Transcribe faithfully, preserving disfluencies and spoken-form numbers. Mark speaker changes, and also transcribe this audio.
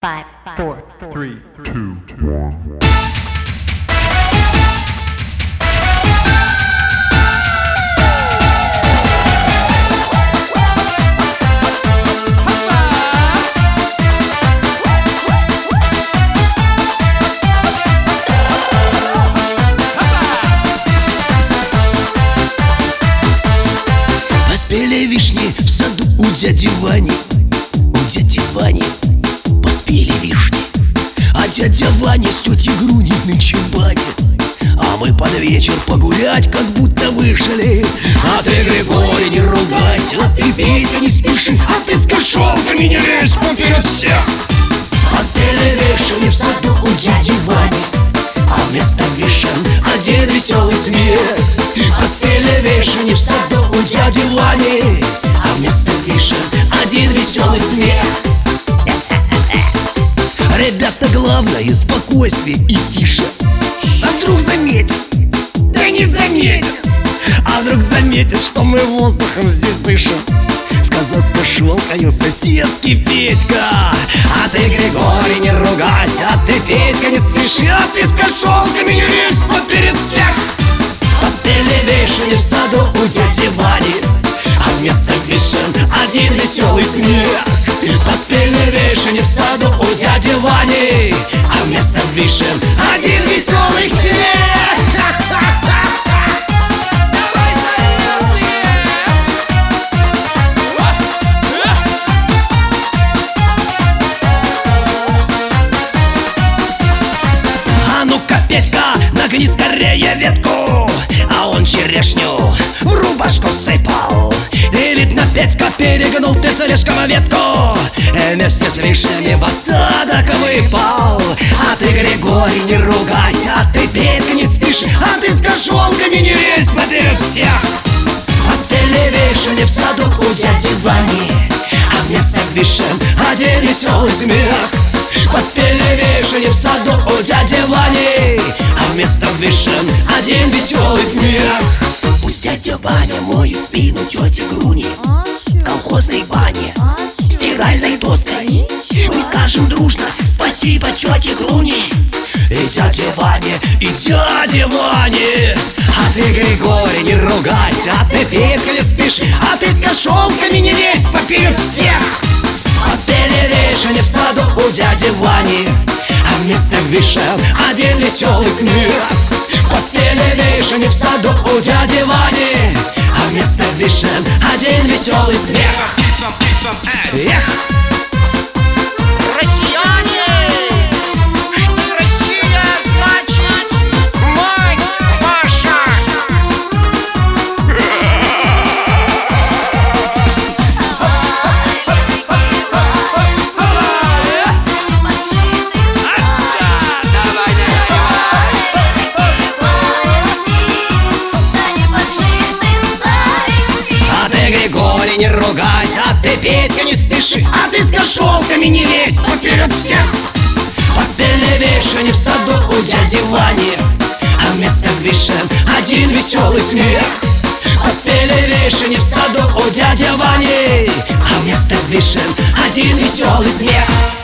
Speaker 1: Five, four, three, two, one.
Speaker 2: Поспели вишни в саду у дяди Вани. У дяди Вани поспели вишни, а дядя Ваня с тетей Груней на чебане. А мы под вечер погулять как будто вышли. А ты, Григорий, не ругайся, а ты, Петя, не спеши, а ты с кошелками не лезь поперед всех. Поспели вишни в саду у дяди Вани, а вместо вишен один веселый смех. Поспели вишни в саду у дяди Вани, а вместо вишен один веселый смех. Ребята, главное спокойствие и тише. А вдруг заметят? Да не заметят. А вдруг заметят, что мы воздухом здесь дышим, сказал с кошелкою соседский Петька. А ты, Григорий, не ругайся, а ты, Петька, не смеши, а ты с кошелками не лезь поперед всех. Поспели вишни в саду у дяди Вани, а вместо вишен один веселый смех. Поспели вишни в саду у дяди Вани, а вместо вишен один веселый смех. Давай, зеленые! А ну-ка, Петька, нагни скорее ветку, а он черешню в рубашку сыпал. И видно, Петька, перегнул ты слишком ветку, и вместе с вишнями в осадок выпал. А ты, Григорий, не ругайся, а ты, Петька, не спеши, а ты с кошелками не лезь поперед всех. Поспели вишни в саду у дяди Вани, а вместо вишен один веселый смех. Поспели вишни в саду у дяди Вани, а вместо вишен один веселый смех. Пусть дядя Ваня моет спину тети Груни в колхозной бане стиральной доской. Мы скажем дружно спасибо тете Груни и дяде Ване, и дяде Ване. А ты, Григорий, не ругайся, а ты, Петька, не спеши, а ты с кошелками не лезь поперед всех. Поспели вишни в саду у дяди Вани, а вместо вишен один веселый смех. Поспели вишни в саду у дяди Вани, а вместо вишен один веселый смех. Эх!
Speaker 3: Россияне! Что Россия значит мать ваша!
Speaker 2: А ты, Григорий, не ругайся, а ты, Петька, не спеши, а ты с кошелками не лезь поперед всех. Поспели вишни в саду у дяди Вани, а вместо вишен один веселый смех. Поспели вишни в саду у дяди Вани, а вместо вишен один веселый смех.